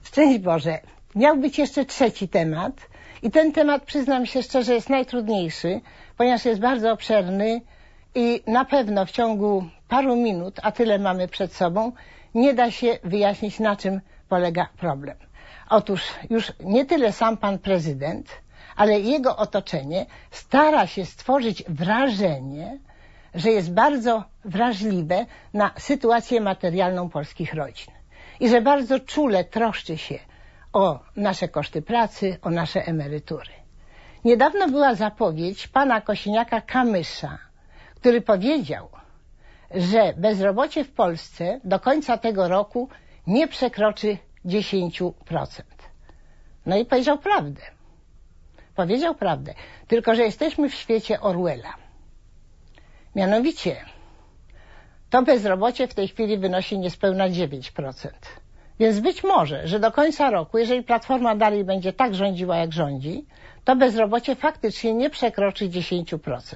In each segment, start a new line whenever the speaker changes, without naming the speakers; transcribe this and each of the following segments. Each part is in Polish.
Szczęść Boże. Miał być jeszcze trzeci temat i ten temat, przyznam się szczerze, jest najtrudniejszy, ponieważ jest bardzo obszerny i na pewno w ciągu paru minut, a tyle mamy przed sobą, nie da się wyjaśnić, na czym polega problem. Otóż już nie tyle sam pan prezydent, ale jego otoczenie stara się stworzyć wrażenie, że jest bardzo wrażliwe na sytuację materialną polskich rodzin i że bardzo czule troszczy się o nasze koszty pracy, o nasze emerytury. Niedawno była zapowiedź pana Kosiniaka-Kamysza, który powiedział, że bezrobocie w Polsce do końca tego roku nie przekroczy 10%. No i powiedział prawdę. Powiedział prawdę. Tylko że jesteśmy w świecie Orwella. Mianowicie to bezrobocie w tej chwili wynosi niespełna 9%. Więc być może, że do końca roku, jeżeli Platforma dalej będzie tak rządziła, jak rządzi, to bezrobocie faktycznie nie przekroczy 10%.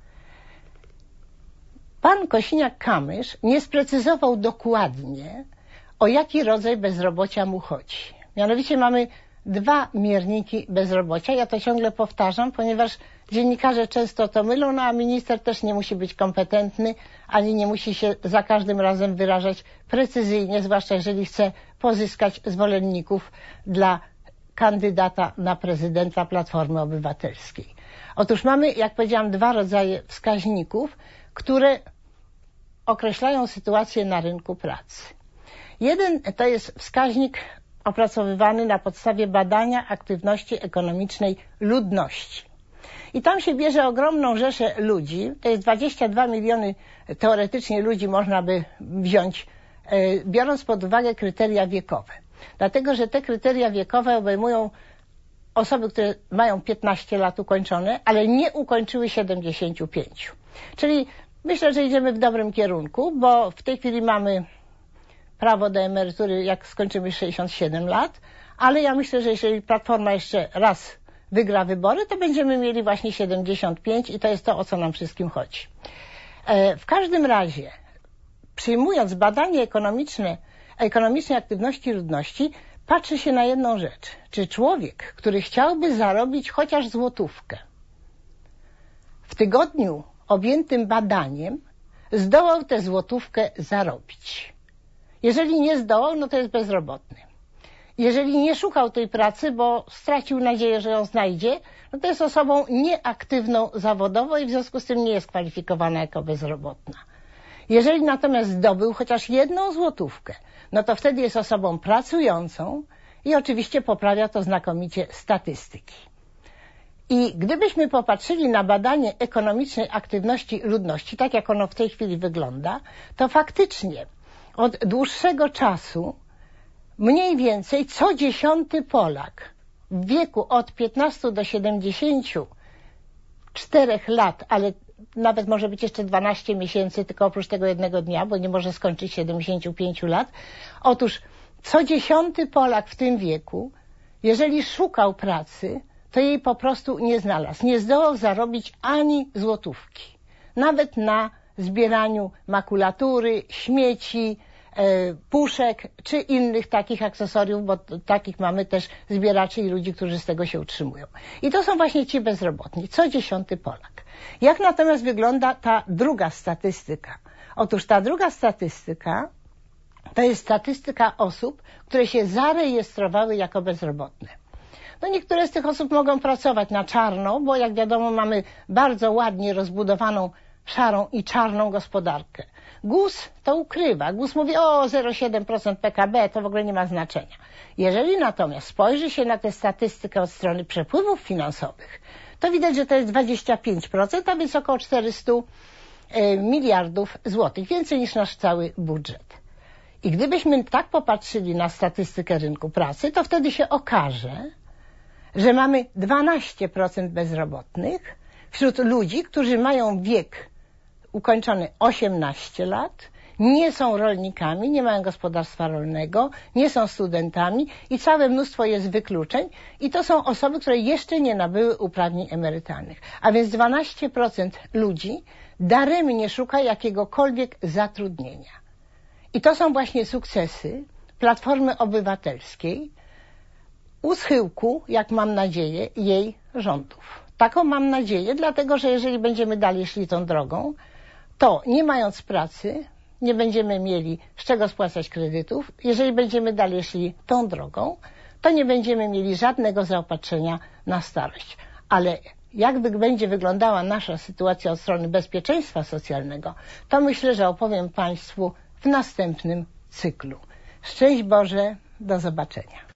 Pan Kosiniak-Kamysz nie sprecyzował dokładnie, o jaki rodzaj bezrobocia mu chodzi. Mianowicie mamy dwa mierniki bezrobocia. Ja to ciągle powtarzam, ponieważ dziennikarze często to mylą, no a minister też nie musi być kompetentny, ani nie musi się za każdym razem wyrażać precyzyjnie, zwłaszcza jeżeli chce pozyskać zwolenników dla kandydata na prezydenta Platformy Obywatelskiej. Otóż mamy, jak powiedziałam, dwa rodzaje wskaźników, które określają sytuację na rynku pracy. Jeden to jest wskaźnik opracowywany na podstawie badania aktywności ekonomicznej ludności. I tam się bierze ogromną rzeszę ludzi, to jest 22 miliony teoretycznie ludzi można by wziąć, biorąc pod uwagę kryteria wiekowe. Dlatego, że te kryteria wiekowe obejmują osoby, które mają 15 lat ukończone, ale nie ukończyły 75. Czyli myślę, że idziemy w dobrym kierunku, bo w tej chwili mamy prawo do emerytury, jak skończymy 67 lat, ale ja myślę, że jeżeli Platforma jeszcze raz wygra wybory, to będziemy mieli właśnie 75 i to jest to, o co nam wszystkim chodzi. W każdym razie, przyjmując badanie ekonomicznej aktywności ludności, patrzy się na jedną rzecz. Czy człowiek, który chciałby zarobić chociaż złotówkę, w tygodniu objętym badaniem zdołał tę złotówkę zarobić? Jeżeli nie zdołał, no to jest bezrobotny. Jeżeli nie szukał tej pracy, bo stracił nadzieję, że ją znajdzie, no to jest osobą nieaktywną zawodowo i w związku z tym nie jest kwalifikowana jako bezrobotna. Jeżeli natomiast zdobył chociaż jedną złotówkę, no to wtedy jest osobą pracującą i oczywiście poprawia to znakomicie statystyki. I gdybyśmy popatrzyli na badanie ekonomicznej aktywności ludności, tak jak ono w tej chwili wygląda, to faktycznie od dłuższego czasu mniej więcej co 10. Polak w wieku od 15 do 74 lat, ale nawet może być jeszcze 12 miesięcy, tylko oprócz tego jednego dnia, bo nie może skończyć 75 lat. Otóż co 10. Polak w tym wieku, jeżeli szukał pracy, to jej po prostu nie znalazł. Nie zdołał zarobić ani złotówki. Nawet na zbieraniu makulatury, śmieci, puszek czy innych takich akcesoriów, bo takich mamy też zbieraczy i ludzi, którzy z tego się utrzymują. I to są właśnie ci bezrobotni, co 10. Polak. Jak natomiast wygląda ta druga statystyka? Otóż ta druga statystyka to jest statystyka osób, które się zarejestrowały jako bezrobotne. No niektóre z tych osób mogą pracować na czarno, bo jak wiadomo mamy bardzo ładnie rozbudowaną szarą i czarną gospodarkę. GUS to ukrywa. GUS mówi o 0,7% PKB, to w ogóle nie ma znaczenia. Jeżeli natomiast spojrzy się na tę statystykę od strony przepływów finansowych, to widać, że to jest 25%, a więc około 400 miliardów złotych, więcej niż nasz cały budżet. I gdybyśmy tak popatrzyli na statystykę rynku pracy, to wtedy się okaże, że mamy 12% bezrobotnych wśród ludzi, którzy mają wiek ukończony 18 lat, nie są rolnikami, nie mają gospodarstwa rolnego, nie są studentami i całe mnóstwo jest wykluczeń i to są osoby, które jeszcze nie nabyły uprawnień emerytalnych. A więc 12% ludzi daremnie szuka jakiegokolwiek zatrudnienia. I to są właśnie sukcesy Platformy Obywatelskiej, u schyłku, jak mam nadzieję, jej rządów. Taką mam nadzieję, dlatego że jeżeli będziemy dalej szli tą drogą, to nie mając pracy, nie będziemy mieli z czego spłacać kredytów. Jeżeli będziemy dalej szli tą drogą, to nie będziemy mieli żadnego zaopatrzenia na starość. Ale jak będzie wyglądała nasza sytuacja od strony bezpieczeństwa socjalnego, to myślę, że opowiem Państwu w następnym cyklu. Szczęść Boże, do zobaczenia.